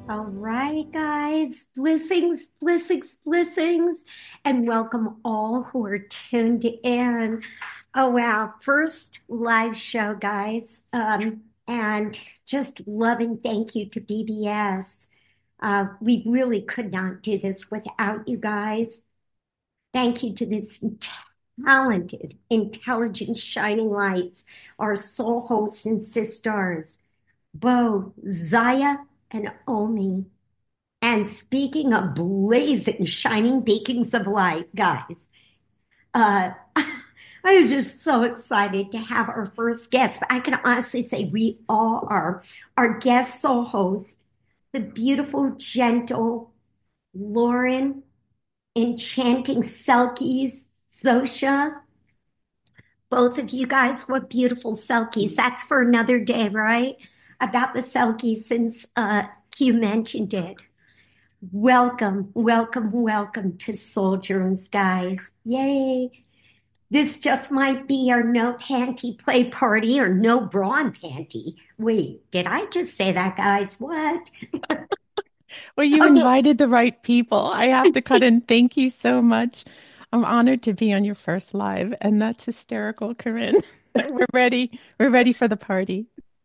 All right, guys. Blessings, blessings, blessings, and welcome all who are tuned in. Oh, wow. First live show, guys. And just love and thank you to BBS. We really could not do this without you guys. Thank you to this talented, intelligent, shining lights, our soul hosts and sisters, Bo, Zaya, and Omi. And speaking of blazing, shining beacons of light, guys, uh, I am just so excited to have our first guest. But I can honestly say we all are. Our guest soul host, the beautiful, gentle Lauren, enchanting Selkies, Zosha. Both of you guys, what beautiful Selkies. That's for another day, right? About the Selkies since you mentioned it. Welcome, welcome, welcome to Soul Journeys, guys. Yay. This just might be our no panty play party or no bra and panty. Wait, did I just say that, guys? What? Well, you Okay. invited the right people. I have to cut in. Thank you so much. I'm honored to be on your first live, and that's hysterical, Corinne. We're ready. We're ready for the party.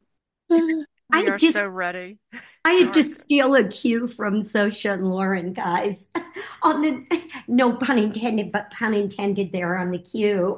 We I are just so ready. I had to Our, steal a cue from Sosha and Lauren, guys. On the no pun intended, but pun intended there on the cue.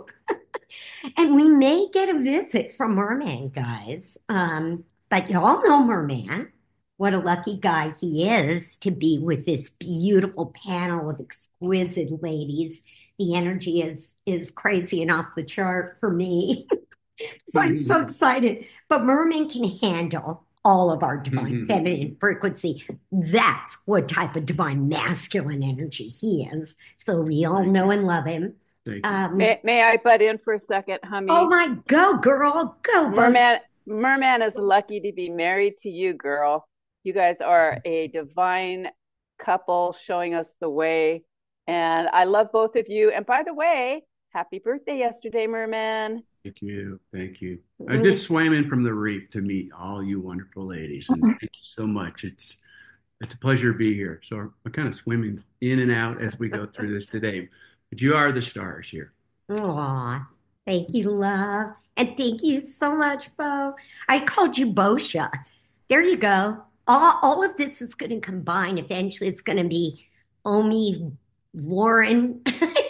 And we may get a visit from Merman, guys. But y'all know Merman. What a lucky guy he is to be with this beautiful panel of exquisite ladies. The energy is crazy and off the chart for me. So I'm so excited. But Merman can handle all of our divine feminine frequency. That's what type of divine masculine energy he is. So we all know and love him. Thank you. May I butt in for a second, Oh Hummy? my, go girl, go both. Merman is lucky to be married to you, girl. You guys are a divine couple showing us the way. And I love both of you. And by the way, happy birthday yesterday, Merman. Thank you. Thank you. I just swam in from the reef to meet all you wonderful ladies, and thank you so much. It's a pleasure to be here. So I'm kind of swimming in and out as we go through this today. But you are the stars here. Aw, thank you, love. And thank you so much, Bo. I called you Bosha. There you go. All of this is going to combine. Eventually, it's going to be Omi, Lauren.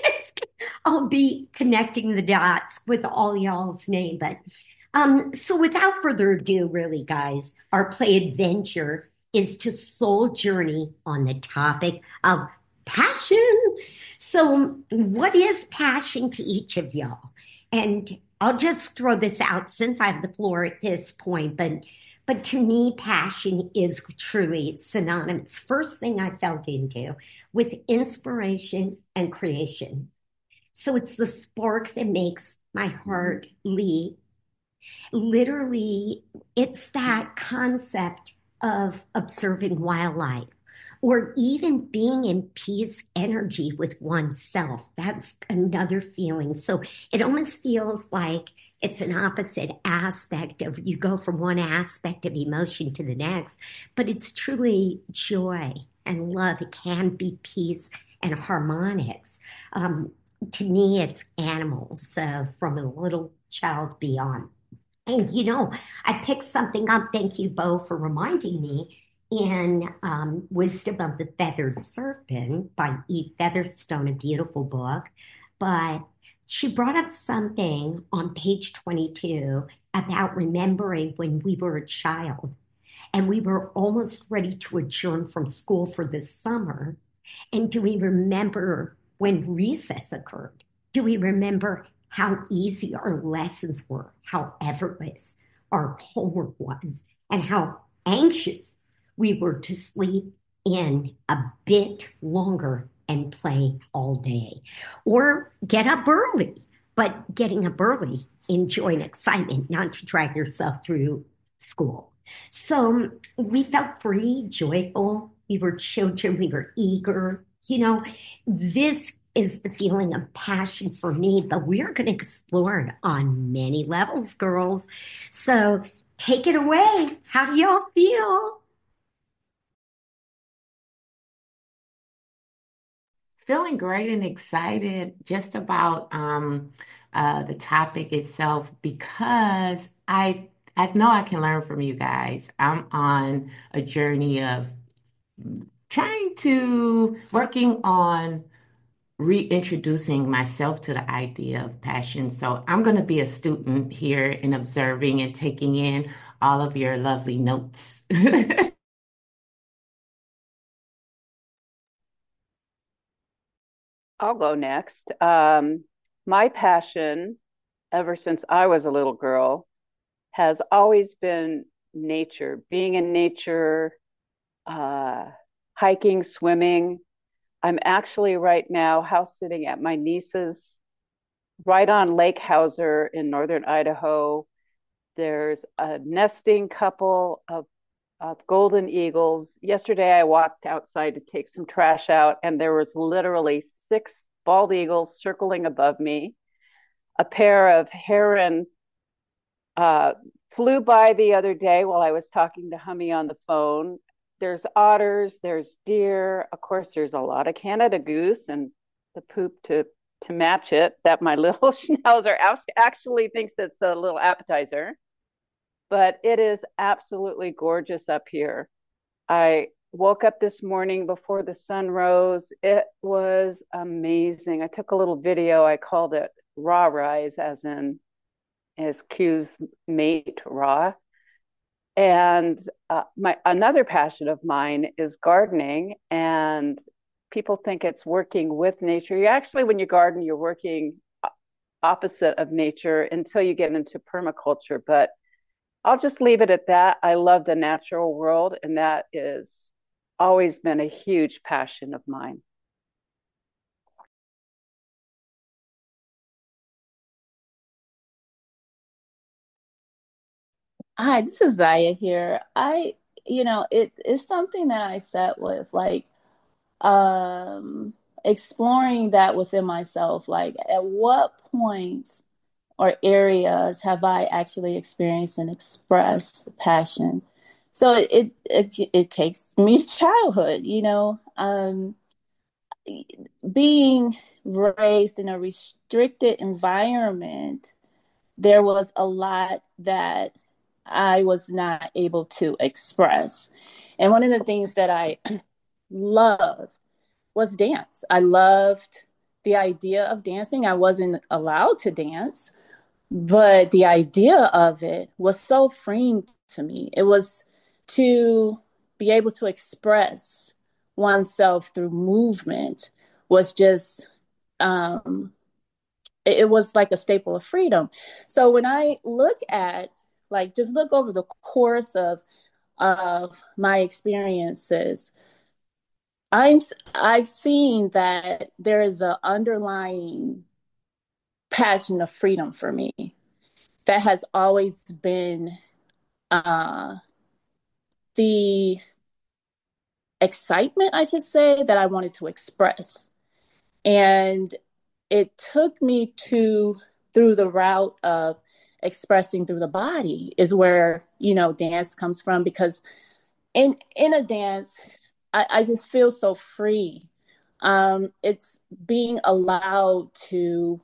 I'll be connecting the dots with all y'all's name. But so without further ado, really, guys, our play adventure is to soul journey on the topic of passion. So, what is passion to each of y'all? And I'll just throw this out since I have the floor at this point, but to me, passion is truly synonymous. First thing I felt into with inspiration and creation. So it's the spark that makes my heart leap. Literally, it's that concept of observing wildlife or even being in peace energy with oneself. That's another feeling. So it almost feels like it's an opposite aspect of you go from one aspect of emotion to the next, but it's truly joy and love. It can be peace and harmonics. To me, it's animals, from a little child beyond. And I picked something up. Thank you, Bo, for reminding me in Wisdom of the Feathered Serpent by Eve Featherstone, a beautiful book. But she brought up something on page 22 about remembering when we were a child and we were almost ready to adjourn from school for this summer. And do we remember when recess occurred? Do we remember how easy our lessons were, how effortless our homework was, and how anxious we were to sleep in a bit longer and play all day? Or get up early, but getting up early in joy and excitement, not to drag yourself through school. So we felt free, joyful. We were children. We were eager. This is the feeling of passion for me, but we're going to explore it on many levels, girls. So take it away. How do y'all feel? Feeling great and excited just about the topic itself because I know I can learn from you guys. I'm on a journey of working on reintroducing myself to the idea of passion. So I'm going to be a student here and observing and taking in all of your lovely notes. I'll go next. My passion, ever since I was a little girl, has always been nature, being in nature, uh, hiking, swimming. I'm actually right now house sitting at my niece's right on Lake Hauser in northern Idaho. There's a nesting couple of golden eagles. Yesterday, I walked outside to take some trash out, and there was literally six bald eagles circling above me. A pair of heron uh, flew by the other day while I was talking to Hummy on the phone. There's otters, there's deer. Of course, there's a lot of Canada goose and the poop to match it that my little schnauzer actually thinks it's a little appetizer. But it is absolutely gorgeous up here. I woke up this morning before the sun rose. It was amazing. I took a little video. I called it Raw Rise, as in as Q's mate, Raw. And my another passion of mine is gardening. And people think it's working with nature. You actually, when you garden, you're working opposite of nature until you get into permaculture. But I'll just leave it at that. I love the natural world, and that is always been a huge passion of mine. Hi, this is Zaya here. It's something that I set with, like, exploring that within myself. Like, at what points or areas have I actually experienced and expressed passion? So it takes me to childhood, being raised in a restricted environment. There was a lot that I was not able to express. And one of the things that I loved was dance. I loved the idea of dancing. I wasn't allowed to dance, but the idea of it was so freeing to me. It was to be able to express oneself through movement was just it was like a staple of freedom. So when I look at, like, just look over the course of my experiences, I've seen that there is an underlying passion of freedom for me that has always been the excitement, I should say, that I wanted to express. And it took me through the route of expressing through the body is where, dance comes from, because in a dance, I just feel so free. It's being allowed to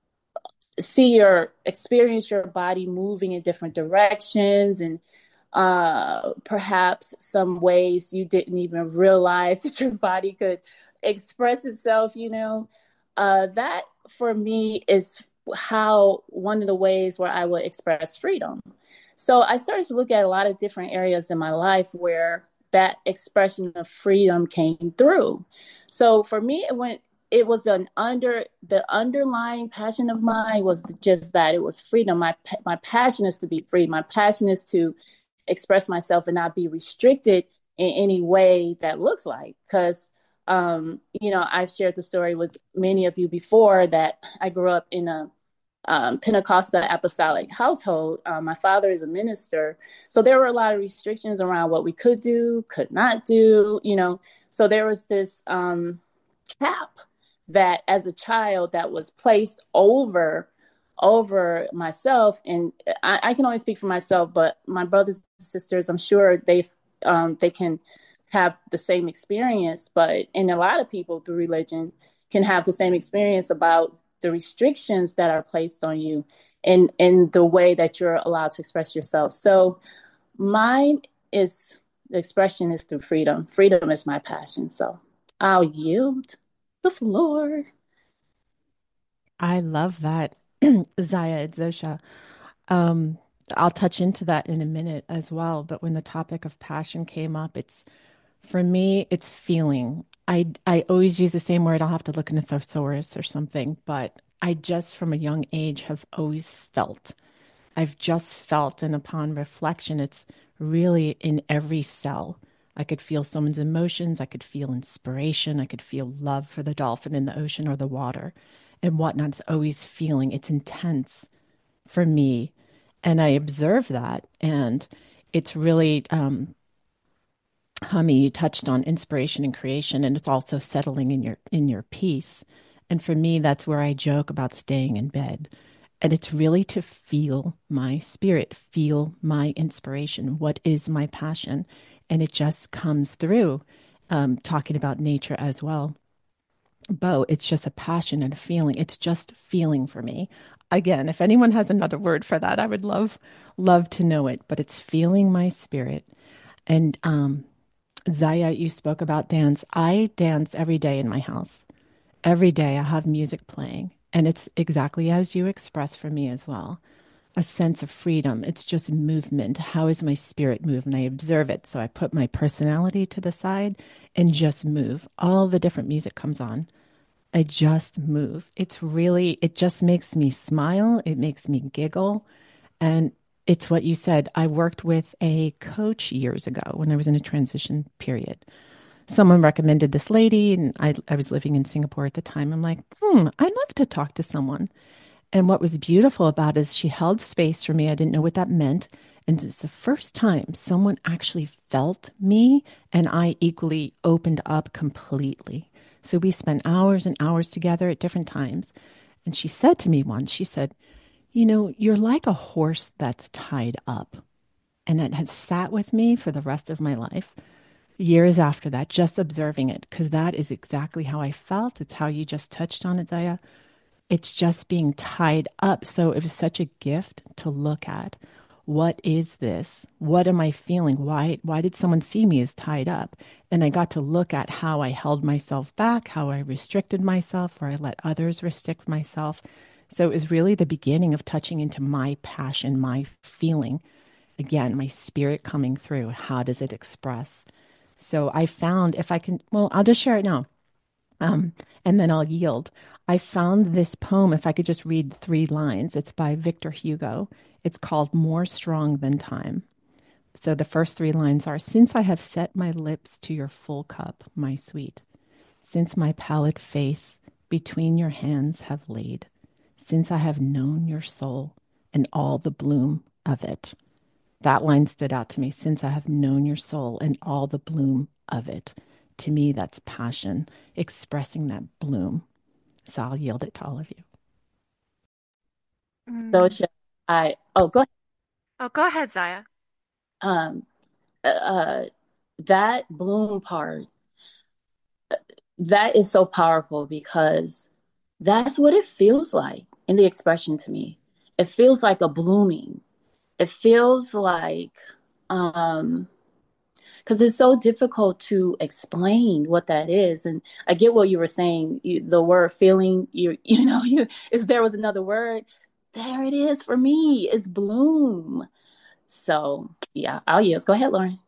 experience your body moving in different directions, and perhaps some ways you didn't even realize that your body could express itself. That for me is how one of the ways where I would express freedom. So I started to look at a lot of different areas in my life where that expression of freedom came through. So for me, it was the underlying passion of mine was just that it was freedom. My passion is to be free. My passion is to express myself and not be restricted in any way that looks like. Because, I've shared the story with many of you before that I grew up in a Pentecostal apostolic household. My father is a minister. So there were a lot of restrictions around what we could do, could not do, So there was this cap that as a child that was placed over myself. And I can only speak for myself, but my brothers and sisters, I'm sure they can have the same experience, but and a lot of people through religion can have the same experience about the restrictions that are placed on you and in the way that you're allowed to express yourself. So mine is the expression is through freedom. Freedom is my passion. So I'll yield the floor. I love that, Zaya Zosha. Um, I'll touch into that in a minute as well. But when the topic of passion came up, it's for me, it's feeling. I always use the same word. I'll have to look in a thesaurus or something, but I just from a young age have always felt. I've just felt, and upon reflection, it's really in every cell. I could feel someone's emotions. I could feel inspiration. I could feel love for the dolphin in the ocean or the water and whatnot. It's always feeling. It's intense for me. And I observe that. And it's really, Hami, you touched on inspiration and creation, and it's also settling in your peace. And for me, that's where I joke about staying in bed. And it's really to feel my spirit, feel my inspiration. What is my passion? And it just comes through, talking about nature as well. Bo, it's just a passion and a feeling. It's just feeling for me. Again, if anyone has another word for that, I would love to know it. But it's feeling my spirit. And Zaya, you spoke about dance. I dance every day in my house. Every day I have music playing. And it's exactly as you express for me as well. A sense of freedom. It's just movement. How is my spirit move? And I observe it. So I put my personality to the side and just move. All the different music comes on. I just move. It just makes me smile. It makes me giggle. And it's what you said. I worked with a coach years ago when I was in a transition period. Someone recommended this lady, and I was living in Singapore at the time. I'm like, I'd love to talk to someone. And what was beautiful about it is she held space for me. I didn't know what that meant. And it's the first time someone actually felt me, and I equally opened up completely. So we spent hours and hours together at different times. And she said to me once, she said, you're like a horse that's tied up. And it has sat with me for the rest of my life, years after that, just observing it, because that is exactly how I felt. It's how you just touched on it, Zaya. It's just being tied up. So it was such a gift to look at. What is this? What am I feeling? Why did someone see me as tied up? And I got to look at how I held myself back, how I restricted myself, or I let others restrict myself. So it was really the beginning of touching into my passion, my feeling. Again, my spirit coming through. How does it express? So I found if I can, well, I'll just share it now. Um, and then I'll yield. I found this poem, if I could just read 3 lines. It's by Victor Hugo. It's called More Strong Than Time. So the first 3 lines are: Since I have set my lips to your full cup, my sweet, since my pallid face between your hands have laid, since I have known your soul and all the bloom of it. That line stood out to me. Since I have known your soul and all the bloom of it. To me, that's passion, expressing that bloom. So I'll yield it to all of you. So Mm. should go ahead. Oh, go ahead, Zaya. Um, that bloom part, that is so powerful because that's what it feels like in the expression to me. It feels like a blooming. It feels like, because it's so difficult to explain what that is. And I get what you were saying. The word feeling, if there was another word, there it is for me. It's bloom. So yeah, I'll yield. Go ahead, Lauren.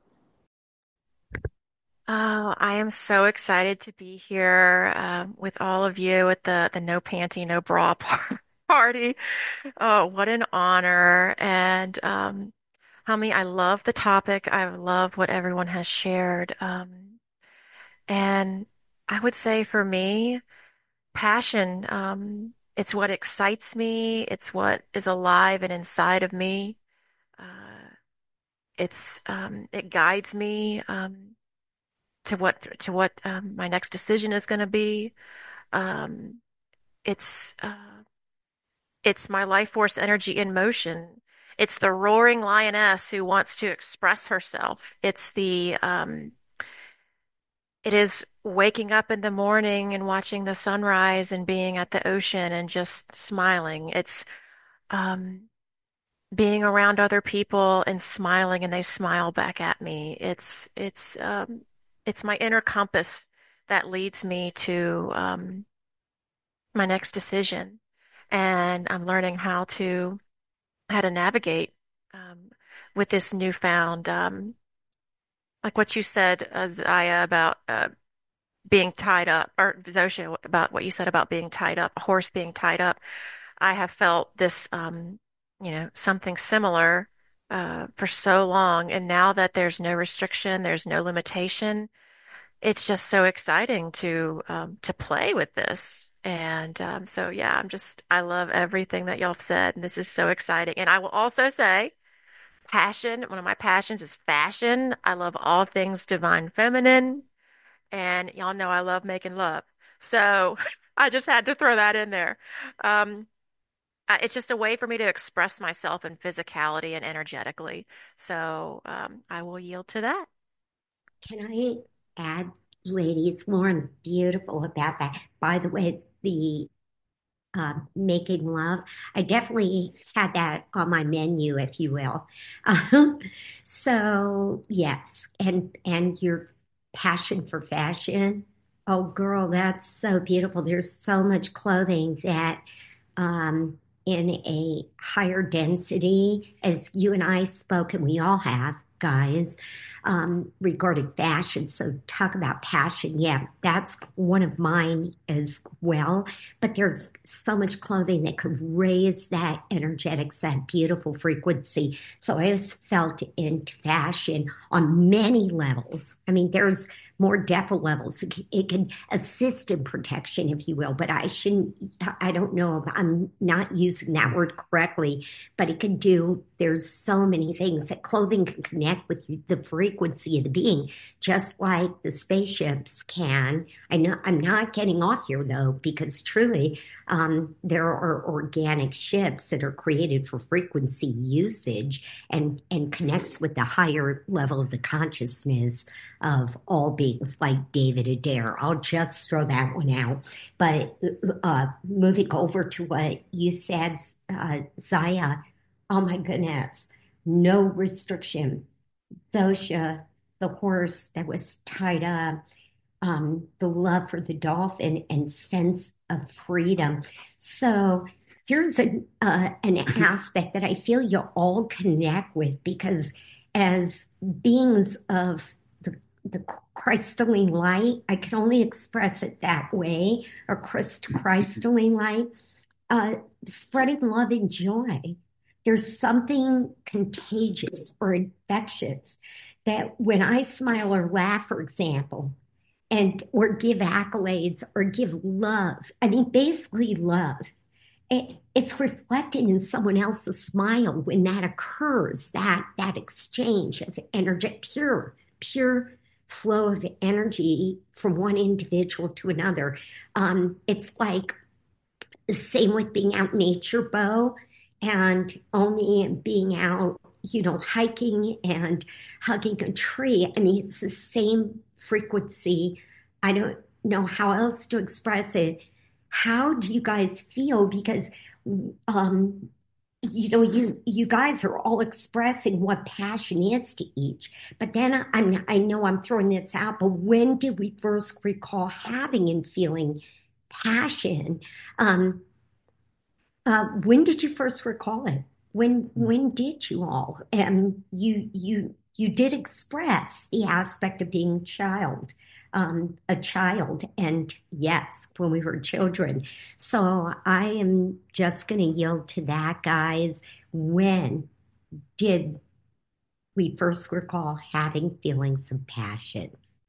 Oh, I am so excited to be here with all of you at the No Panty, No Bra party. Oh, what an honor. And Hami, I love the topic. I love what everyone has shared. And I would say for me, passion, it's what excites me. It's what is alive and inside of me. Uh, it guides me to what my next decision is going to be. Um, it's it's my life force energy in motion. It's the roaring lioness who wants to express herself. it is waking up in the morning and watching the sunrise and being at the ocean and just smiling. It's um, being around other people and smiling and they smile back at me. It's my inner compass that leads me to my next decision. And I'm learning how to navigate um, with this newfound like what you said, Zaya, about being tied up, or Zosha, about what you said about being tied up, a horse being tied up. I have felt this, something similar for so long. And now that there's no restriction, there's no limitation, it's just so exciting to play with this. And so, yeah, I love everything that y'all have said. And this is so exciting. And I will also say, passion, one of my passions is fashion. I love all things divine feminine. And y'all know I love making love. So I just had to throw that in there. Um, it's just a way for me to express myself in physicality and energetically. So I will yield to that. Can I add, ladies, Lauren, beautiful about that. By the way, the making love, I definitely had that on my menu, if you will. Um, so yes, and your passion for fashion. Oh, girl, that's so beautiful. There's so much clothing that in a higher density, as you and I spoke, and we all have, guys, regarding fashion. So talk about passion. Yeah, that's one of mine as well. But there's so much clothing that could raise that energetics, that beautiful frequency. So I always felt into fashion on many levels. I mean, there's more depth levels. It can assist in protection, if you will, but I don't know if I'm not using that word correctly, but it can do, there's so many things that clothing can connect with the frequency of the being, just like the spaceships can. I know I'm not getting off here though, because truly there are organic ships that are created for frequency usage and connects with the higher level of the consciousness of all beings, like David Adair. I'll just throw that one out. But moving over to what you said, Zaya, oh my goodness, no restriction. Thosha, the horse that was tied up, the love for the dolphin and sense of freedom. So here's an aspect that I feel you all connect with, because as beings of the crystalline light, I can only express it that way, or crystalline light, spreading love and joy. There's something contagious or infectious that when I smile or laugh, for example, and or give accolades or give love, I mean, basically love, it's reflected in someone else's smile when that occurs, that exchange of energy, pure flow of energy from one individual to another. It's like the same with being out in nature, Bo, and only being out, hiking and hugging a tree. I mean, it's the same frequency. I don't know how else to express it. How do you guys feel? Because you guys are all expressing what passion is to each. But then I know I'm throwing this out, but when did we first recall having and feeling passion? When did you first recall it? When did you all? And you did express the aspect of being a child, and yes, when we were children. So I am just going to yield to that, guys. When did we first recall having feelings of passion?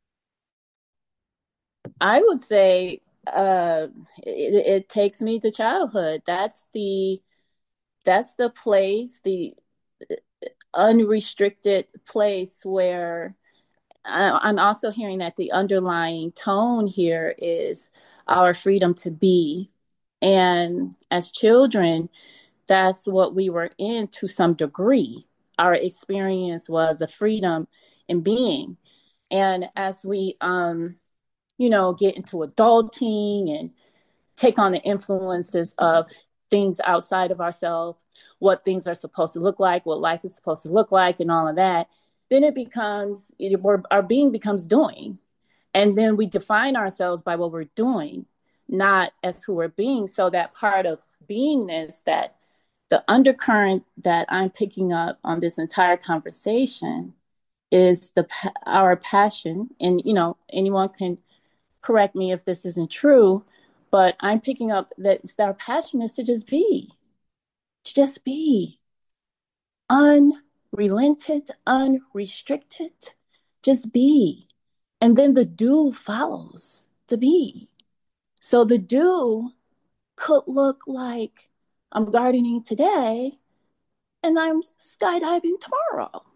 I would say it takes me to childhood. That's the place, the unrestricted place where I'm also hearing that the underlying tone here is our freedom to be. And as children, that's what we were in to some degree. Our experience was a freedom in being. And as we get into adulting and take on the influences of things outside of ourselves, what things are supposed to look like, what life is supposed to look like, and all of that, then our being becomes doing. And then we define ourselves by what we're doing, not as who we're being. So that part of beingness, that the undercurrent that I'm picking up on this entire conversation is our passion. And, anyone can correct me if this isn't true, but I'm picking up that our passion is to just be unrelented, unrestricted, just be. And then the do follows the be. So the do could look like I'm gardening today and I'm skydiving tomorrow.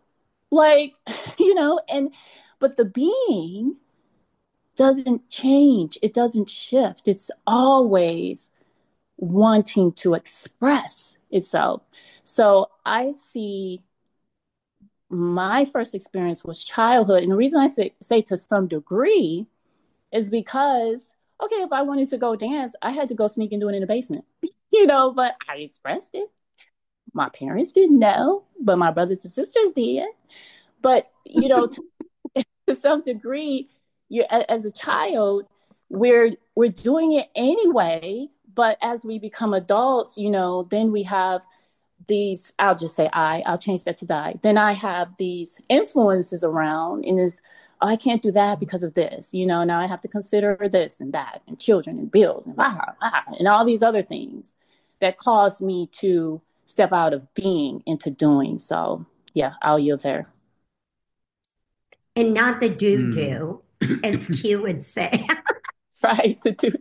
But the being doesn't change. It doesn't shift. It's always wanting to express itself. So I see my first experience was childhood. And the reason I say to some degree is because, okay, if I wanted to go dance, I had to go sneak and do it in the basement, but I expressed it. My parents didn't know, but my brothers and sisters did. But, to some degree, as a child, we're doing it anyway. But as we become adults, then we have these, I'll just say I'll change that to die. Then I have these influences around and I can't do that because of this, now I have to consider this and that and children and bills and and all these other things that cause me to step out of being into doing. So yeah, I'll yield there. And not the do, as Q would say. Right, the do.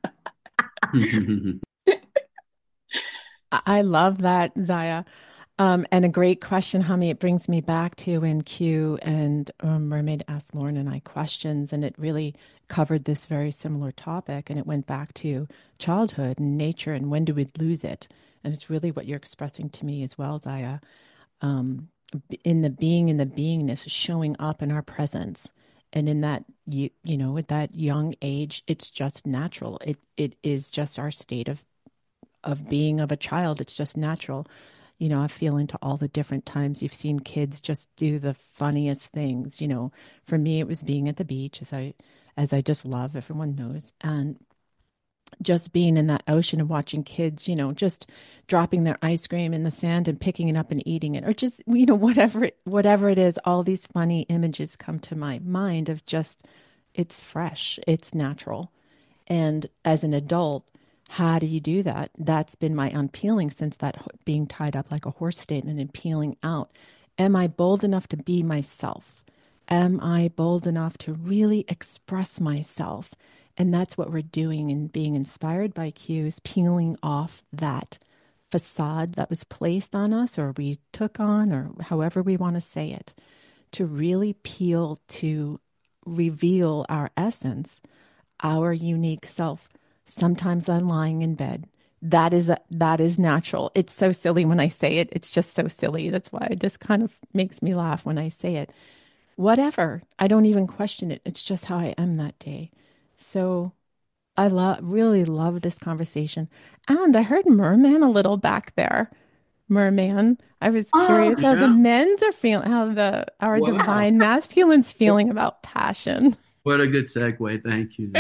I love that, Zaya. And a great question, Hami. It brings me back to when Q and Mermaid asked Lauren and I questions, and it really covered this very similar topic. And it went back to childhood and nature and when do we lose it? And it's really what you're expressing to me as well, Zaya. In the being and the beingness, showing up in our presence. And in that, at that young age, it's just natural. It is just our state of being of a child. It's just natural. I feel into all the different times you've seen kids just do the funniest things. For me, it was being at the beach, as I just love, everyone knows. And just being in that ocean and watching kids, just dropping their ice cream in the sand and picking it up and eating it, or just, whatever it is, all these funny images come to my mind of just, it's fresh, it's natural. And as an adult, how do you do that? That's been my unpeeling since that being tied up like a horse statement and peeling out. Am I bold enough to be myself? Am I bold enough to really express myself? And that's what we're doing and being inspired by cues, peeling off that facade that was placed on us or we took on, or however we want to say it, to really peel, to reveal our essence, our unique self. Sometimes I'm lying in bed. That is natural. It's so silly when I say it. It's just so silly. That's why it just kind of makes me laugh when I say it. Whatever. I don't even question it. It's just how I am that day. So I really love this conversation. And I heard Merman a little back there. Merman. I was curious how the men's are feeling, how our divine masculine's feeling about passion. What a good segue. Thank you.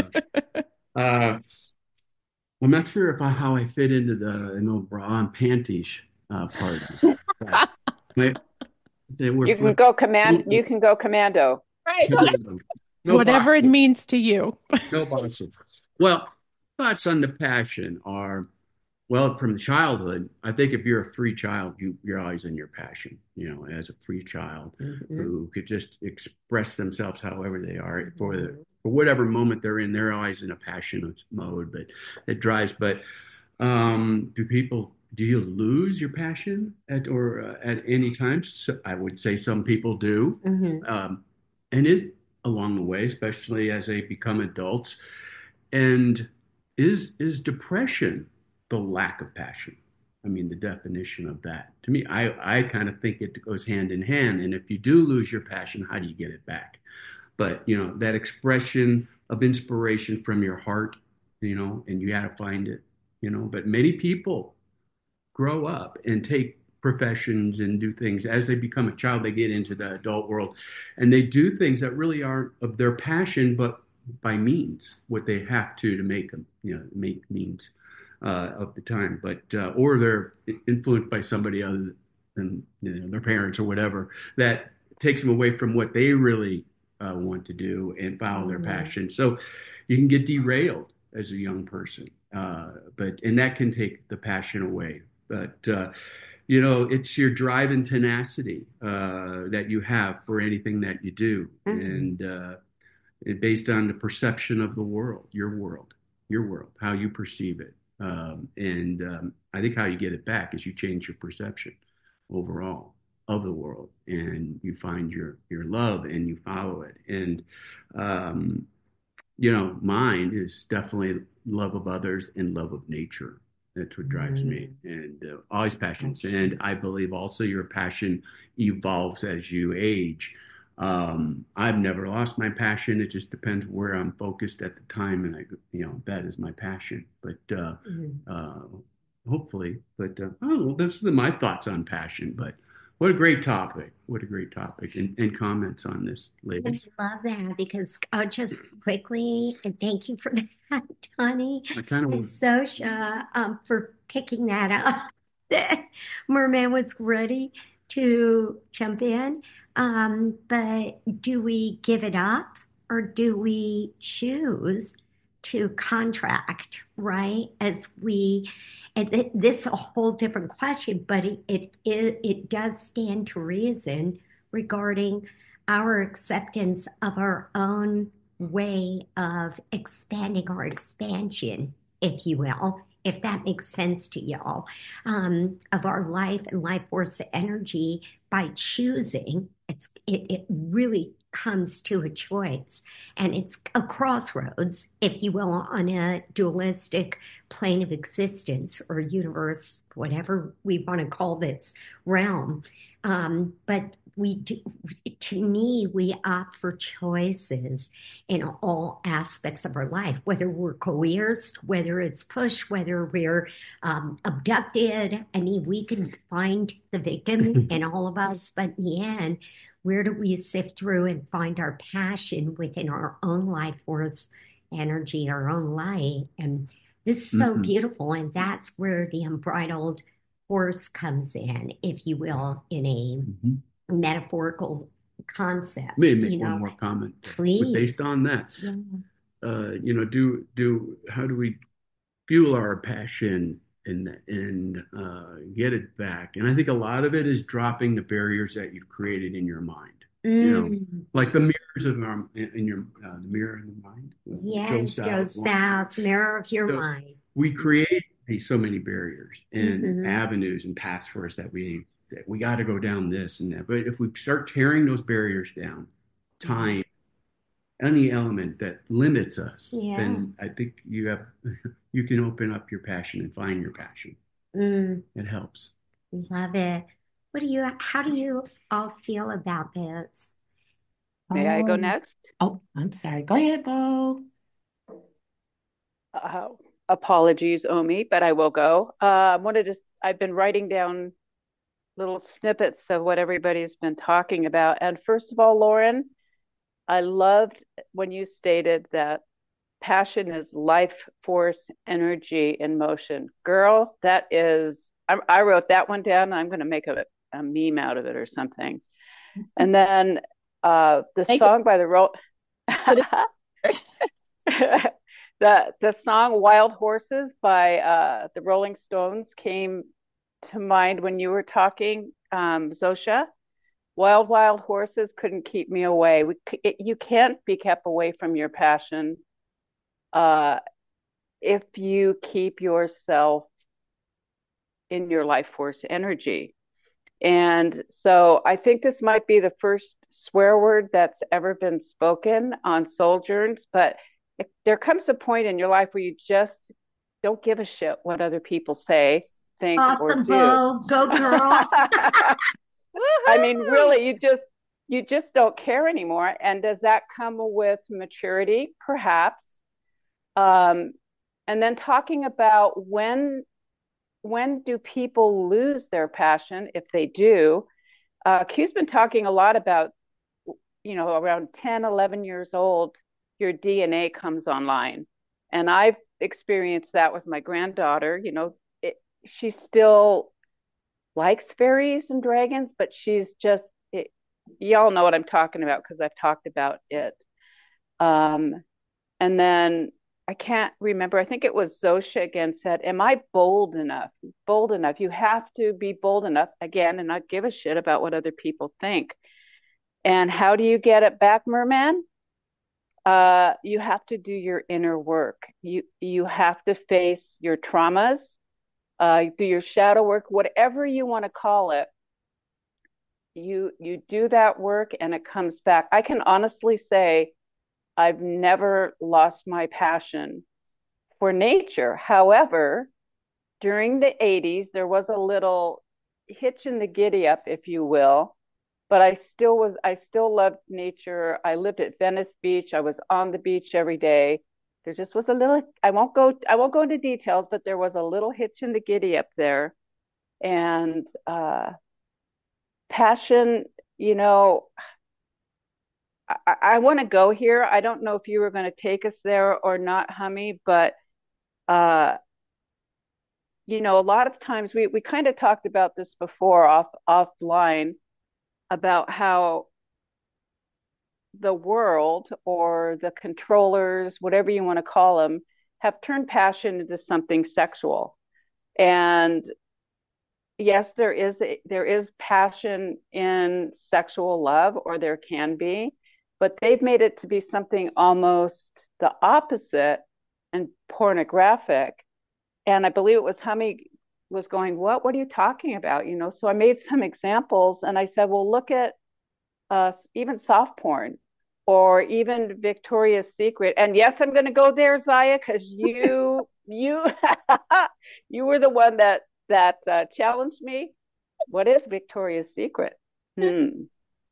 I'm not sure how I fit into the bra and panties part. You can go commando. Right. No whatever it means to you. No boxing. Well, thoughts on the passion are, from childhood, I think if you're a free child, you're always in your passion, as a free child who could just express themselves however they are for whatever moment they're in. They're always in a passionate mode, but it drives. But do you lose your passion at any time? So I would say some people do. And it along the way, especially as they become adults. And is depression the lack of passion? I mean, the definition of that. To me, I kind of think it goes hand in hand. And if you do lose your passion, how do you get it back? But, that expression of inspiration from your heart, and you got to find it, but many people grow up and take professions and do things as they become a child. They get into the adult world and they do things that really aren't of their passion, but by means, what they have to make them, make means of the time, but or they're influenced by somebody other than their parents or whatever that takes them away from what they really want to do and follow their passion. So you can get derailed as a young person, and that can take the passion away. But it's your drive and tenacity that you have for anything that you do, and based on the perception of the world, your world, how you perceive it. I think how you get it back is you change your perception overall of the world, and you find your love and you follow it. And mine is definitely love of others and love of nature. That's what drives me, and always passions. And I believe also your passion evolves as you age. I've never lost my passion. It just depends where I'm focused at the time, and that is my passion. But hopefully, but I don't know. Those are my thoughts on passion. But what a great topic! What a great topic! And comments on this, ladies. I love that because just quickly, and thank you for that, Tony and Sosha, for picking that up. Merman was ready to jump in. But do we give it up or do we choose to contract, right? And this is a whole different question, but it does stand to reason regarding our acceptance of our own way of expanding our expansion, if you will, if that makes sense to y'all, of our life and life force energy by choosing. It really comes to a choice, and it's a crossroads, if you will, on a dualistic plane of existence or universe, whatever we want to call this realm. But to me, we opt for choices in all aspects of our life, whether we're coerced, whether it's pushed, whether we're abducted. I mean, we can find the victim in all of us, but in the end, where do we sift through and find our passion within our own life force energy, our own light? And this is so beautiful. And that's where the unbridled horse comes in, if you will, in a metaphorical concept. May make one more comment, please. Based on that, how do we fuel our passion and get it back? And I think a lot of it is dropping the barriers that you've created in your mind. Like the mirrors of in your the mirror in the mind. Joe South, mirror of your mind. We create so many barriers and avenues and paths for us that we got to go down this and that. But if we start tearing those barriers down, time, any element that limits us, then I think you can open up your passion and find your passion. It helps. Love it. How do you all feel about this? May I go next? Oh, I'm sorry. Go ahead, Bo. Apologies, Omi, but I will go. I've been writing down little snippets of what everybody's been talking about. And first of all, Lauren, I loved when you stated that passion is life force, energy in motion. Girl, that is, I wrote that one down. I'm going to make a meme out of it or something. And then the song by the song Wild Horses by the Rolling Stones came to mind when you were talking, Zosha. Wild, wild horses couldn't keep me away. You can't be kept away from your passion if you keep yourself in your life force energy. And so I think this might be the first swear word that's ever been spoken on Soul Journeys, but there comes a point in your life where you just don't give a shit what other people say, think, awesome, or do. Bo. Go, girl. I mean, really, you just don't care anymore. And does that come with maturity? Perhaps. Um, and then talking about when do people lose their passion if they do? Q's been talking a lot about, around 10, 11 years old, your DNA comes online. And I've experienced that with my granddaughter. She still likes fairies and dragons, but y'all know what I'm talking about because I've talked about it. Um, and then I can't remember. I think it was Zosha again said, "Am I bold enough? Bold enough. You have to be bold enough again and not give a shit about what other people think." And how do you get it back, Merman? You have to do your inner work. You have to face your traumas, do your shadow work, whatever you want to call it. You do that work and it comes back. I can honestly say I've never lost my passion for nature. However, during the 80s, there was a little hitch in the giddy up, if you will. But I still loved nature. I lived at Venice Beach. I was on the beach every day. There just was a little, I won't go into details, but there was a little hitch in the giddy up there. And passion, I want to go here. I don't know if you were going to take us there or not, Hummy, but uh, a lot of times we kind of talked about this before offline about how the world or the controllers, whatever you want to call them, have turned passion into something sexual. And yes, there is passion in sexual love, or there can be, but they've made it to be something almost the opposite and pornographic. And I believe it was Hummy was going, what are you talking about? So I made some examples and I said, well, look at even soft porn or even Victoria's Secret. And yes, I'm going to go there, Zaya, because you you were the one that challenged me. What is Victoria's Secret? Should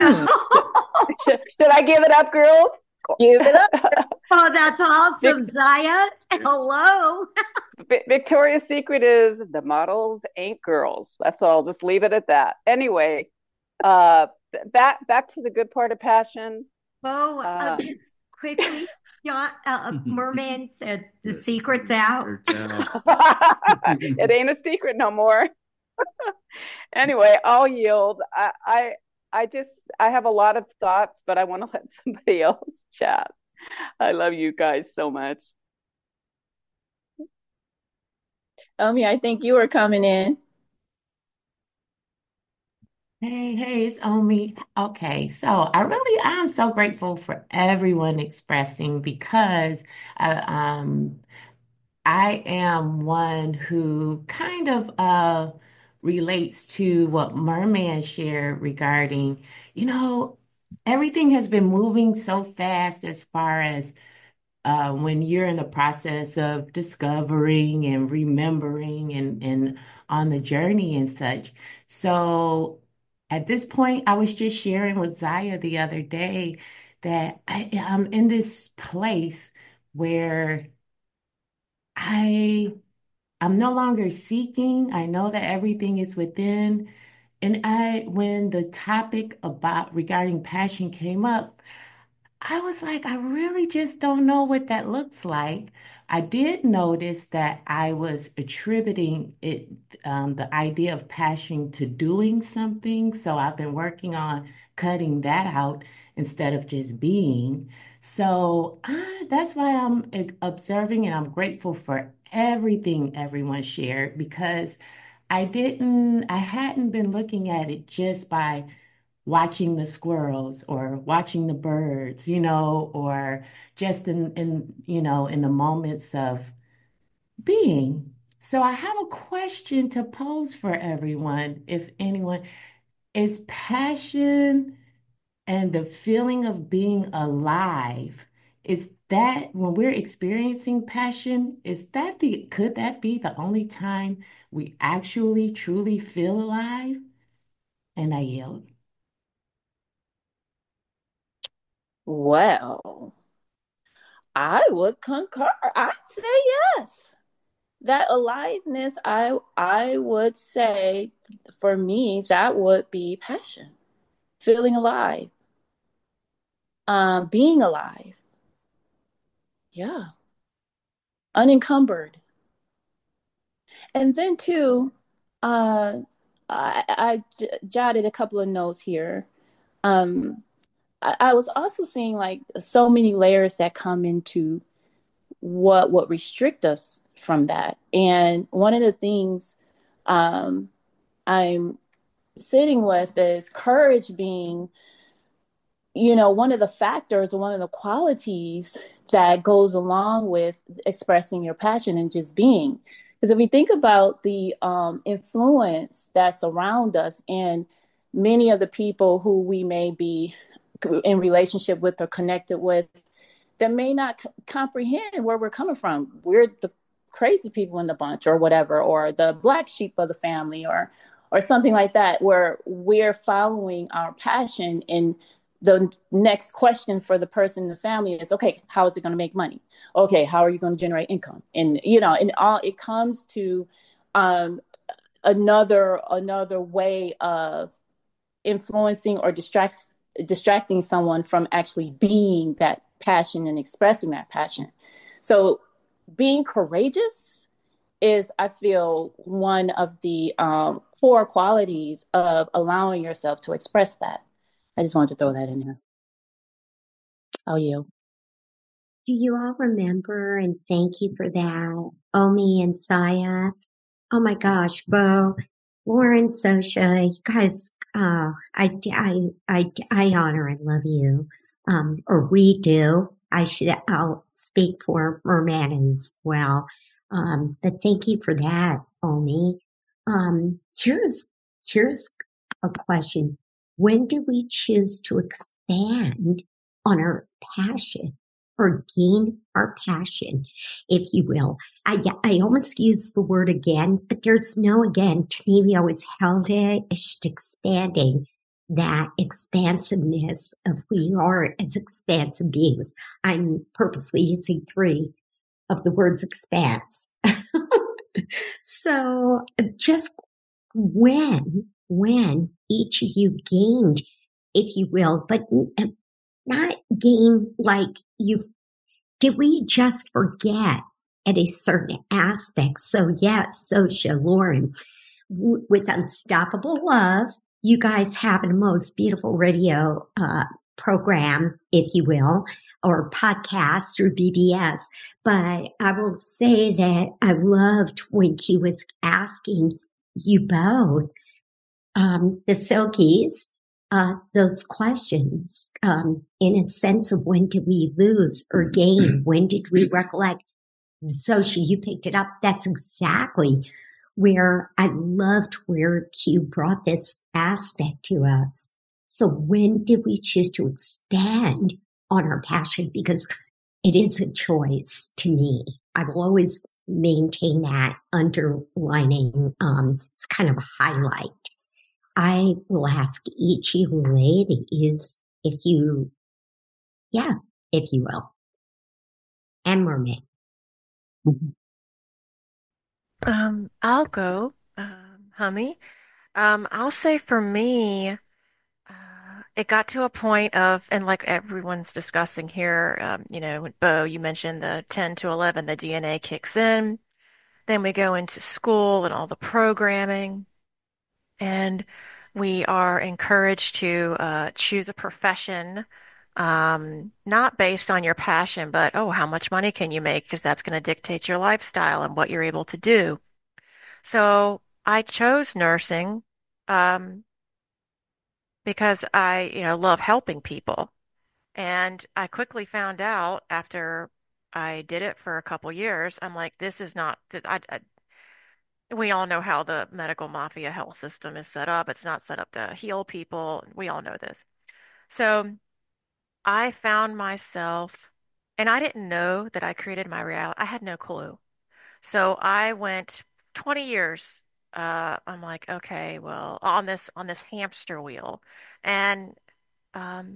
I give it up, girls? Give it up. Oh, that's awesome, Zaya. Hello. Victoria's Secret is the models ain't girls. That's all. I'll just leave it at that. Anyway, back to the good part of passion. Oh, just quickly, John, Merman said the secret's out. It ain't a secret no more. Anyway, I'll yield. I have a lot of thoughts, but I want to let somebody else chat. I love you guys so much. Yeah, I think you were coming in. Hey, it's Omi. Okay, so I'm so grateful for everyone expressing because I am one who kind of relates to what Merman shared regarding, you know, everything has been moving so fast as far as when you're in the process of discovering and remembering and on the journey and such. So at this point, I was just sharing with Zaya the other day that I'm in this place where I I'm no longer seeking. I know that everything is within. And when the topic about regarding passion came up, I was like, I really just don't know what that looks like. I did notice that I was attributing the idea of passion to doing something. So I've been working on cutting that out instead of just being. So that's why I'm observing and I'm grateful for everything everyone shared because I hadn't been looking at it just by watching the squirrels or watching the birds, or just in the moments of being. So I have a question to pose for everyone. If anyone is passion and the feeling of being alive, is that when we're experiencing passion, could that be the only time we actually truly feel alive? And I yield. Well, I would concur. I'd say yes. That aliveness, I would say for me, that would be passion, feeling alive, being alive. Yeah, unencumbered. And then too, uh, jotted a couple of notes here. Um, I was also seeing like so many layers that come into what would restrict us from that. And one of the things um, I'm sitting with is courage being, one of the factors, one of the qualities that goes along with expressing your passion and just being. Because if we think about the influence that's around us and many of the people who we may be in relationship with or connected with that may not comprehend where we're coming from. We're the crazy people in the bunch or whatever, or the black sheep of the family or something like that, where we're following our passion. And the next question for the person in the family is, okay, how is it going to make money? Okay, how are you going to generate income? And, and all it comes to um, another way of influencing or distracting someone from actually being that passion and expressing that passion. So being courageous is, I feel, one of the core qualities of allowing yourself to express that. I just wanted to throw that in there. How are you? Do you all remember, and thank you for that, Omi and Saya? Oh my gosh, Bo, Lauren, Sosha, you guys, I honor and love you. Or we do. I'll speak for Merman as well. But thank you for that, Omi. Here's a question. When do we choose to expand on our passion or gain our passion, if you will? I almost use the word again, but there's no again. To me, we always held it as just expanding that expansiveness of who you are as expansive beings. I'm purposely using three of the words expanse. So just when each of you gained, if you will, but not gain like did we just forget at a certain aspect? So yes, Sosha, Lauren, with Unstoppable Love, you guys have the most beautiful radio program, if you will, or podcast through BBS. But I will say that I loved when Q was asking you both, the Silkies, those questions, in a sense of when did we lose or gain? When did we recollect? Soshi, you picked it up. That's exactly where I loved where Q brought this aspect to us. So when did we choose to expand on our passion? Because it is a choice to me. I will always maintain that underlining. It's kind of a highlight. I will ask each of you ladies if you will. And Mermaid. I'll go, Hummy. I'll say for me, it got to a point of, and like everyone's discussing here, Bo, you mentioned the 10 to 11, the DNA kicks in. Then we go into school and all the programming, and we are encouraged to choose a profession, not based on your passion, but, oh, how much money can you make? Because that's going to dictate your lifestyle and what you're able to do. So I chose nursing because I love helping people. And I quickly found out after I did it for a couple years, I'm like, this is not, we all know how the medical mafia health system is set up. It's not set up to heal people. We all know this. So I found myself, and I didn't know that I created my reality. I had no clue. So I went 20 years. I'm like, okay, well, on this hamster wheel, and um,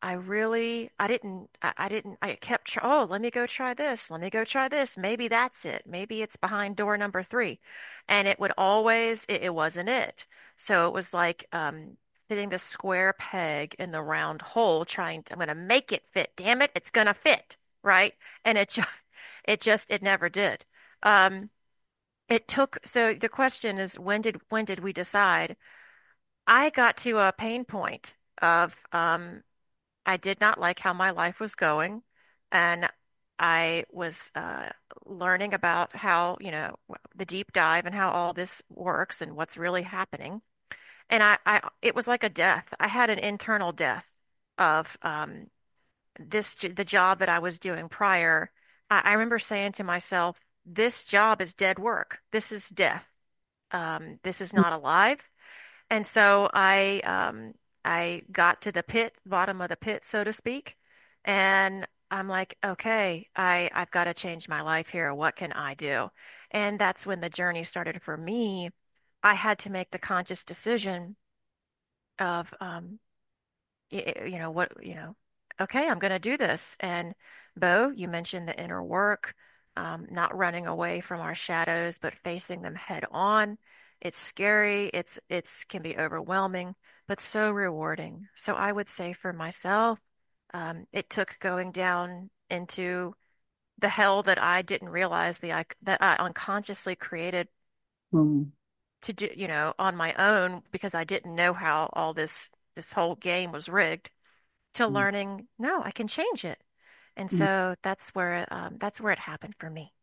I kept, oh, let me go try this. Let me go try this. Maybe that's it. Maybe it's behind door number three. And it would always, it wasn't it. So it was like, fitting the square peg in the round hole, I'm going to make it fit. Damn it. It's going to fit. Right. And it never did. Um, so the question is, when did we decide? I got to a pain point of, I did not like how my life was going, and I was learning about how, the deep dive and how all this works and what's really happening. And it was like a death. I had an internal death of the job that I was doing prior. I remember saying to myself, "This job is dead work. This is death. This is not alive." And so I got to the bottom of the pit, so to speak, and I'm like, okay, I've got to change my life here. What can I do? And that's when the journey started for me. I had to make the conscious decision of what, okay, I'm going to do this. And Bo, you mentioned the inner work, not running away from our shadows, but facing them head on. It's scary. It's can be overwhelming, but so rewarding. So I would say for myself, it took going down into the hell that I didn't realize that I unconsciously created Mm. to do, on my own because I didn't know how all this whole game was rigged to Mm. learning, no, I can change it. And Mm. so that's where it happened for me.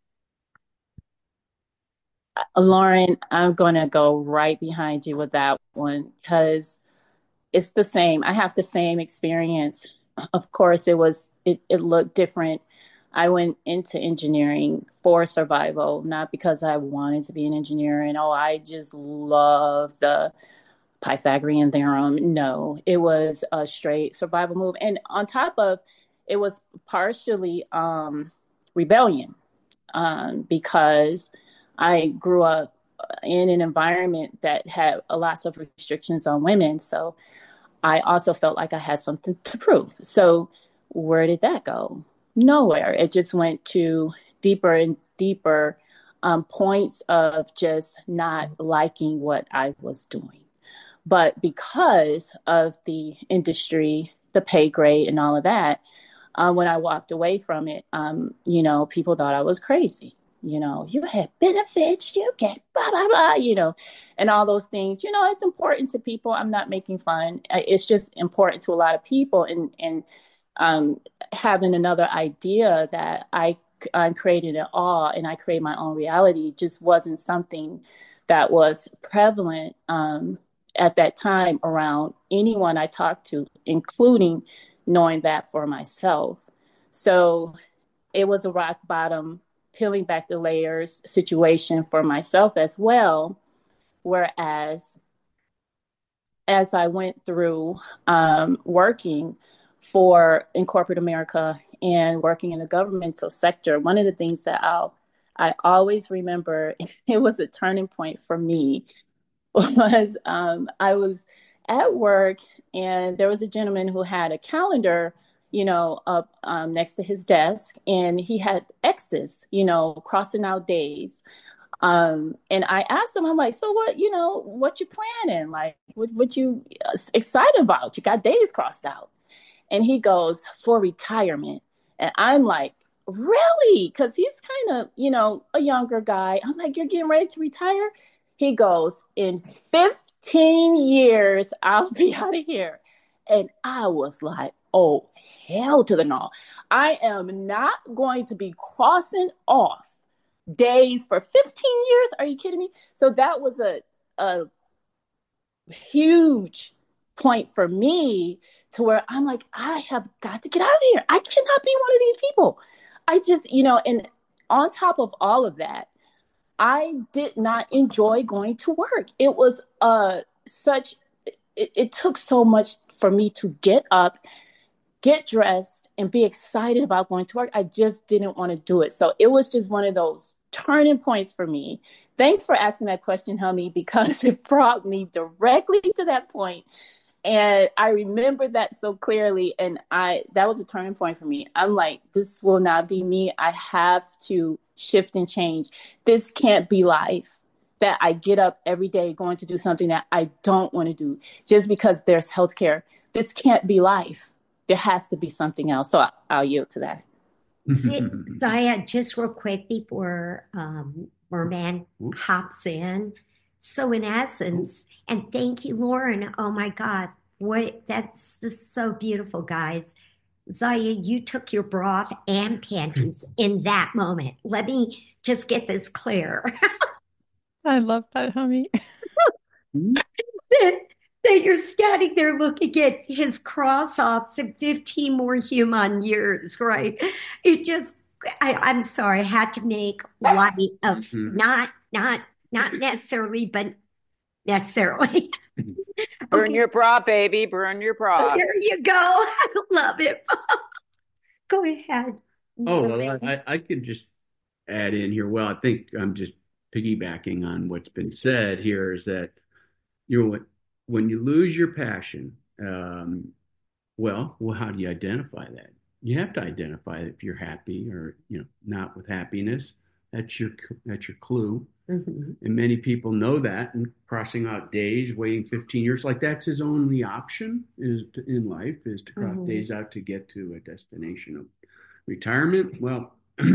Lauren, I'm going to go right behind you with that one because it's the same. I have the same experience. Of course, it looked different. I went into engineering for survival, not because I wanted to be an engineer and I just love the Pythagorean theorem. No, it was a straight survival move. And on top of it was partially rebellion because I grew up in an environment that had lots of restrictions on women. So I also felt like I had something to prove. So where did that go? Nowhere. It just went to deeper and deeper points of just not liking what I was doing. But because of the industry, the pay grade, and all of that, when I walked away from it, people thought I was crazy. You had benefits, you get blah, blah, blah, and all those things. It's important to people. I'm not making fun. It's just important to a lot of people. And having another idea that I'm creating it all and I create my own reality just wasn't something that was prevalent at that time around anyone I talked to, including knowing that for myself. So it was a rock bottom, peeling back the layers situation for myself as well. Whereas as I went through working in corporate America and working in the governmental sector, one of the things that I always remember, it was a turning point for me, was I was at work and there was a gentleman who had a calendar, up next to his desk, and he had X's, crossing out days. And I asked him, I'm like, so what you planning? Like, what you excited about? You got days crossed out. And he goes, for retirement. And I'm like, really? Because he's kind of, a younger guy. I'm like, you're getting ready to retire? He goes, in 15 years, I'll be out of here. And I was like, oh, hell to the no. I am not going to be crossing off days for 15 years. Are you kidding me? So that was a huge point for me to where I'm like, I have got to get out of here. I cannot be one of these people. I just, and on top of all of that, I did not enjoy going to work. It was it took so much for me to get up, get dressed, and be excited about going to work. I just didn't want to do it. So it was just one of those turning points for me. Thanks for asking that question, Hummy, because it brought me directly to that point. And I remember that so clearly. And that was a turning point for me. I'm like, this will not be me. I have to shift and change. This can't be life, that I get up every day going to do something that I don't want to do just because there's healthcare. This can't be life. There has to be something else. So I'll yield to that. Zaya, just real quick before Merman hops in. So in essence, and thank you, Lauren. Oh my God, this is so beautiful, guys. Zaya, you took your broth and panties in that moment. Let me just get this clear. I love that, honey. that you're standing there looking at his cross-offs in 15 more human years, right? It just, I'm sorry, I had to make light of not necessarily, but necessarily. Burn your bra, baby. Burn your bra. There you go. I love it. Go ahead. Oh, well, I could just add in here. Well, I think I'm just piggybacking on what's been said here is that, when you lose your passion, well, how do you identify that? You have to identify if you're happy or, not with happiness. That's your clue. Mm-hmm. And many people know that, and crossing out days, waiting 15 years, like that's his only option in life is to cross days out to get to a destination of retirement. Well,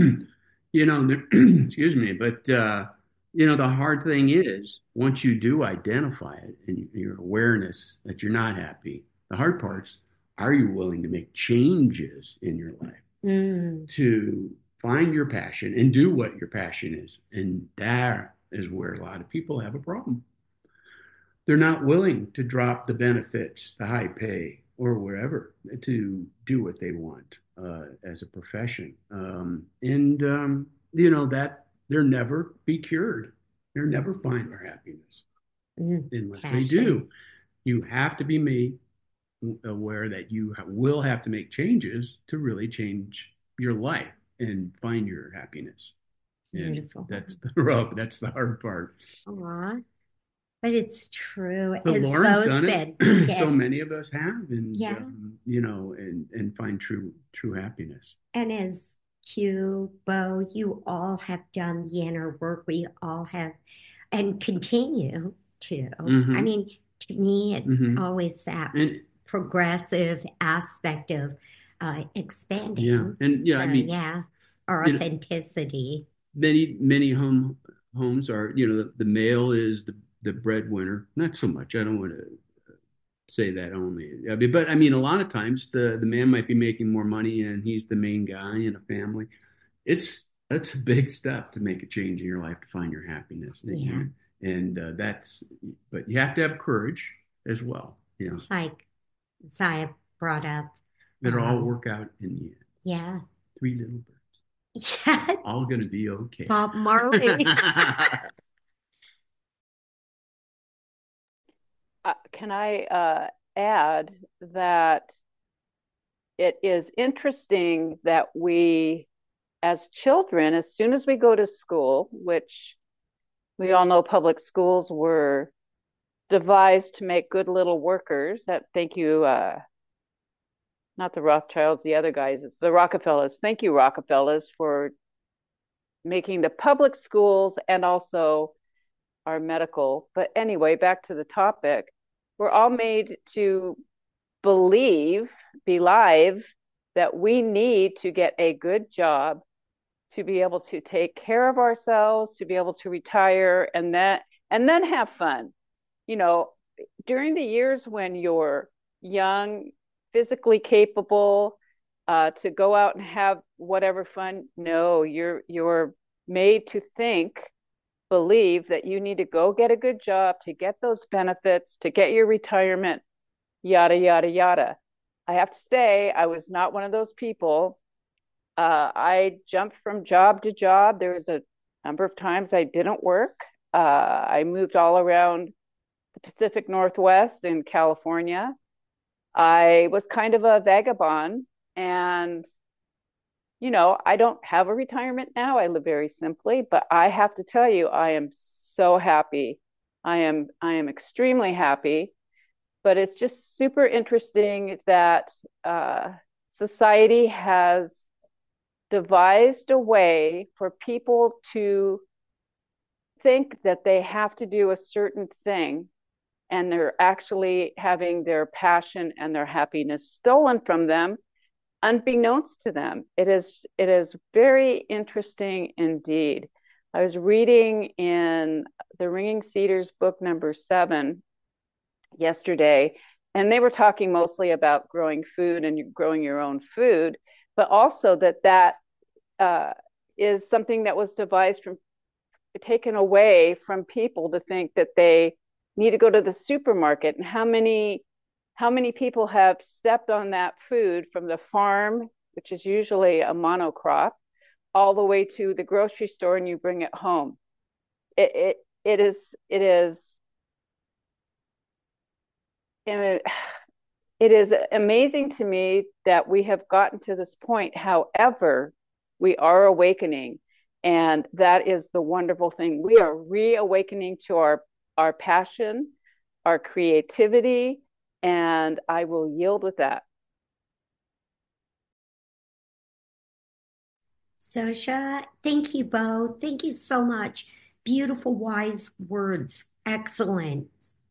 excuse me, but the hard thing is once you do identify it and your awareness that you're not happy, the hard parts, are you willing to make changes in your life to find your passion and do what your passion is? And that is where a lot of people have a problem. They're not willing to drop the benefits, the high pay, or wherever to do what they want as a profession. That they'll never be cured. They'll never find their happiness unless they do. You have to be made aware that you will have to make changes to really change your life and find your happiness. Beautiful. And that's the rub. That's the hard part. Aww. But it's true. But as Lauren's done it. So many of us have, and and find true happiness. And as Q, Bo, you all have done the inner work. We all have, and continue to. I mean, to me, it's always that progressive aspect of expanding. Yeah, and our authenticity. Many homes are, the male is the breadwinner. Not so much. I don't want to say that only. But a lot of times the man might be making more money and he's the main guy in a family. That's a big step to make a change in your life to find your happiness. Yeah. And but you have to have courage as well. Like Zaya brought up. It'll all work out in the end. Yeah. 3 little birds. Yeah. All going to be okay. Bob Marley. Can I add that it is interesting that we, as children, as soon as we go to school, which we all know public schools were devised to make good little workers. Thank you, not the Rothschilds, the other guys, it's the Rockefellers. Thank you, Rockefellers, for making the public schools and also our medical. But anyway, back to the topic. We're all made to believe that we need to get a good job to be able to take care of ourselves, to be able to retire, and then have fun. During the years when you're young, physically capable, to go out and have whatever fun, no, you're made to believe that you need to go get a good job to get those benefits, to get your retirement, yada, yada, yada. I have to say, I was not one of those people. I jumped from job to job. There was a number of times I didn't work. I moved all around the Pacific Northwest in California. I was kind of a vagabond, and I don't have a retirement now. I live very simply, but I have to tell you, I am so happy. I am extremely happy. But it's just super interesting that society has devised a way for people to think that they have to do a certain thing, and they're actually having their passion and their happiness stolen from them unbeknownst to them. It is very interesting indeed. I was reading in the Ringing Cedars book number 7 yesterday, and they were talking mostly about growing food and growing your own food, but also that is something that was devised from taken away from people to think that they need to go to the supermarket. And how many people have stepped on that food from the farm, which is usually a monocrop, all the way to the grocery store, and you bring it home. It is amazing to me that we have gotten to this point. However, we are awakening, and that is the wonderful thing. We are reawakening to our passion, our creativity, and I will yield with that. Sosha, thank you both. Thank you so much. Beautiful, wise words. Excellent.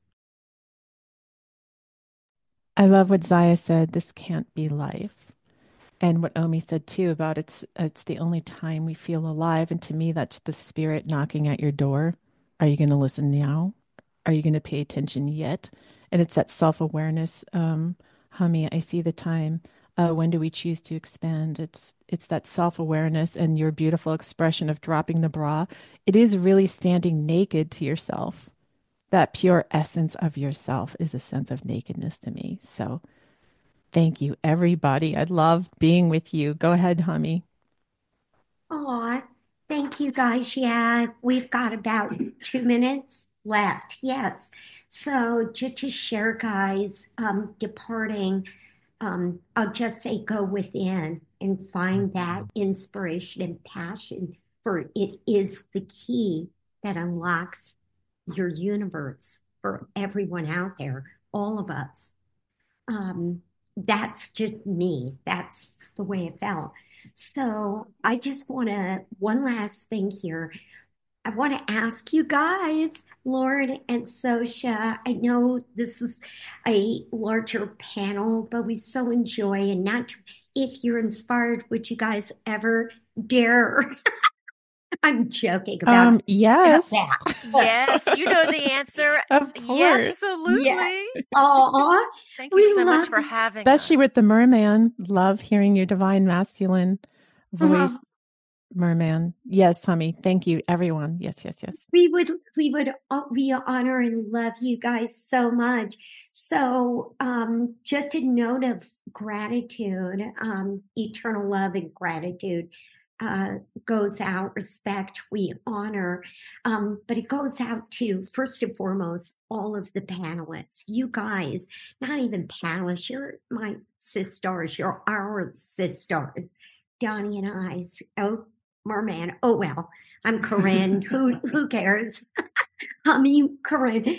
I love what Zaya said. This can't be life. And what Omi said too about it's the only time we feel alive. And to me, that's the spirit knocking at your door. Are you going to listen now? Are you going to pay attention yet? And it's that self-awareness. Hami, I see the time. When do we choose to expand? It's that self-awareness and your beautiful expression of dropping the bra. It is really standing naked to yourself. That pure essence of yourself is a sense of nakedness to me. So thank you, everybody. I love being with you. Go ahead, Hami. Aw, thank you guys. Yeah, we've got about 2 minutes left. Yes. So just to share, guys, departing, I'll just say go within and find that inspiration and passion, for it is the key that unlocks your universe for everyone out there, all of us. That's just me. That's the way it felt. So I just want to, one last thing here. I want to ask you guys, Lauren and Sosha, I know this is a larger panel, but we so enjoy, and not if you're inspired, would you guys ever dare? I'm joking about yes. that. Yes, you know the answer. Of course. Absolutely. Yeah. Aw, Thank we you so much love for it. having Especially us. with the merman. Love hearing your divine masculine voice, merman. Yes, Hami. Thank you, everyone. Yes, yes, yes. we honor and love you guys so much. So just a note of gratitude, eternal love and gratitude goes out, respect, we honor, but it goes out to, first and foremost, all of the panelists. You guys, not even panelists, you're my sisters, you're our sisters. Donnie and I, oh, merman, oh well, I'm Corinne. Who cares? I mean, Corinne.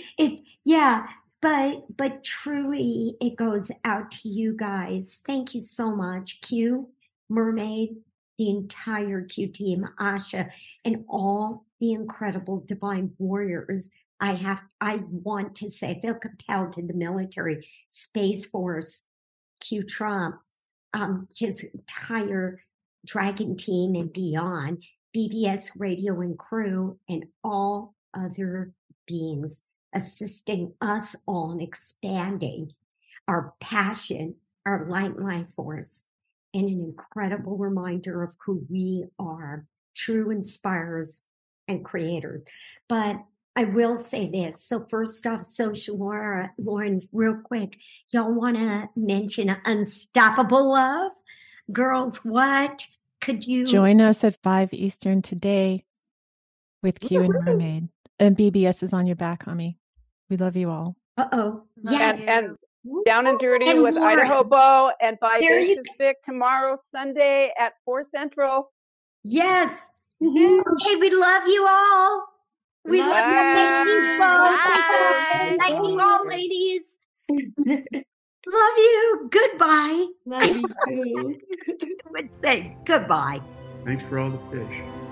But truly, it goes out to you guys. Thank you so much, Q, Mermaid, the entire Q team, Asha, and all the incredible divine warriors. I want to say, I feel compelled to the military, Space Force, Q Trump, his entire Dragon team and beyond, BBS radio and crew, and all other beings assisting us all in expanding our passion, our light life force, and an incredible reminder of who we are, true inspirers and creators. But I will say this. So first off, Social Lauren, real quick, y'all want to mention Unstoppable Love? Girls, what could you join us at 5 Eastern today with Q and Mermaid? And BBS is on your back, Hami. We love you all. Yeah. And Down and Dirty and with Lauren, Idaho Bow and Vivacious Vic tomorrow, Sunday at 4 Central. Yes. Okay, we love you all. We love you. Thank you both. Thank you all, ladies. Love you. Goodbye. Love you too. I would say goodbye. Thanks for all the fish.